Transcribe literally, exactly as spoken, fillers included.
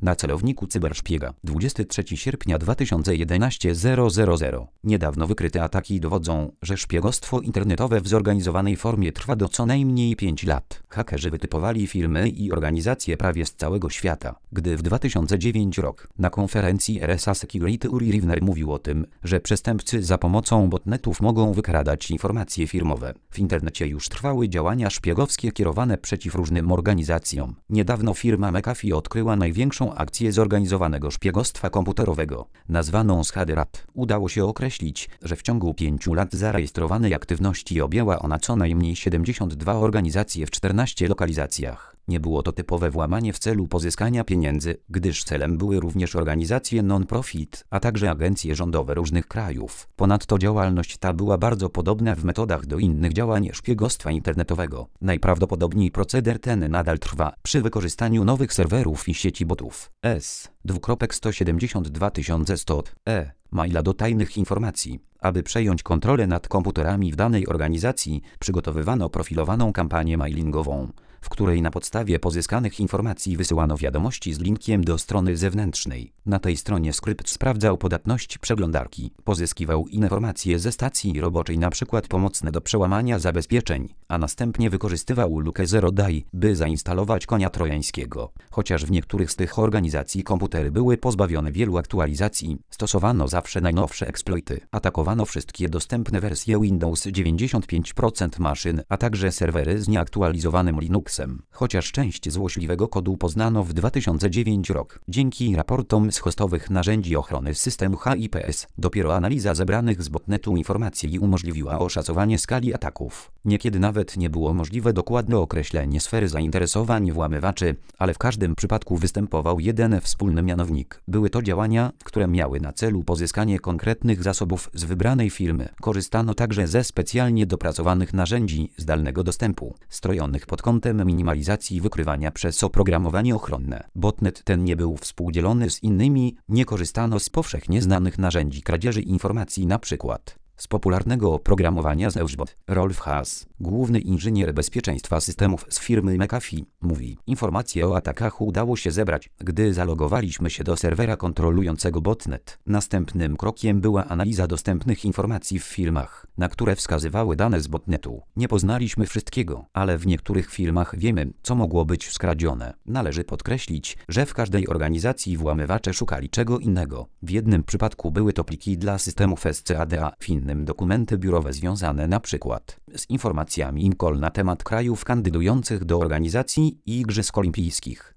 na celowniku cyberszpiega. dwudziestego trzeciego sierpnia dwa tysiące jedenastego zero zero zero. Niedawno wykryte ataki dowodzą, że szpiegostwo internetowe w zorganizowanej formie trwa do co najmniej pięciu lat. Hakerzy wytypowali firmy i organizacje prawie z całego świata. Gdy w dwa tysiące dziewiątym roku na konferencji R S A Security Uri Rivner mówił o tym, że przestępcy za pomocą botnetów mogą wykradać informacje firmowe. W internecie już trwały działania szpiegowskie kierowane przeciw różnym organizacjom. Niedawno firma McAfee odkryła największą akcję zorganizowanego szpiegostwa komputerowego, nazwaną Shaderat. Udało się określić, że w ciągu pięciu lat zarejestrowanej aktywności objęła ona co najmniej siedemdziesiąt dwie organizacje w czternastu lokalizacjach. Nie było to typowe włamanie w celu pozyskania pieniędzy, gdyż celem były również organizacje non-profit, a także agencje rządowe różnych krajów. Ponadto działalność ta była bardzo podobna w metodach do innych działań szpiegostwa internetowego. Najprawdopodobniej proceder ten nadal trwa przy wykorzystaniu nowych serwerów i sieci botów. S sto siedemdziesiąt dwa tysiące sto e maila do tajnych informacji. Aby przejąć kontrolę nad komputerami w danej organizacji, przygotowywano profilowaną kampanię mailingową, w której na podstawie pozyskanych informacji wysyłano wiadomości z linkiem do strony zewnętrznej. Na tej stronie skrypt sprawdzał podatność przeglądarki, pozyskiwał informacje ze stacji roboczej, np. pomocne do przełamania zabezpieczeń, a następnie wykorzystywał lukę Zero Day, by zainstalować konia trojańskiego. Chociaż w niektórych z tych organizacji komputery były pozbawione wielu aktualizacji, stosowano zawsze najnowsze eksploity. Atakowano wszystkie dostępne wersje Windows dziewięćdziesiąt pięć procent maszyn, a także serwery z nieaktualizowanym Linuxem. Chociaż część złośliwego kodu poznano w dwa tysiące dziewiątym roku. Dzięki raportom z hostowych narzędzi ochrony systemu H I P S, dopiero analiza zebranych z botnetu informacji umożliwiła oszacowanie skali ataków. Niekiedy nawet nie było możliwe dokładne określenie sfery zainteresowań włamywaczy, ale w każdym przypadku występował jeden wspólny mianownik. Były to działania, które miały na celu pozyskanie konkretnych zasobów z wybranej firmy. Korzystano także ze specjalnie dopracowanych narzędzi zdalnego dostępu, strojonych pod kątem minimalizacji wykrywania przez oprogramowanie ochronne. Botnet ten nie był współdzielony z innymi, nie korzystano z powszechnie znanych narzędzi kradzieży informacji, np. z popularnego oprogramowania Zeusbot. Rolf Haas, główny inżynier bezpieczeństwa systemów z firmy McAfee, mówi: informacje o atakach udało się zebrać, gdy zalogowaliśmy się do serwera kontrolującego botnet. Następnym krokiem była analiza dostępnych informacji w firmach, na które wskazywały dane z botnetu. Nie poznaliśmy wszystkiego, ale w niektórych firmach wiemy, co mogło być skradzione. Należy podkreślić, że w każdej organizacji włamywacze szukali czego innego. W jednym przypadku były to pliki dla systemów S C A D A, w innym dokumenty biurowe związane np. z informacjami INCOL na temat krajów kandydujących do organizacji Igrzysk Olimpijskich.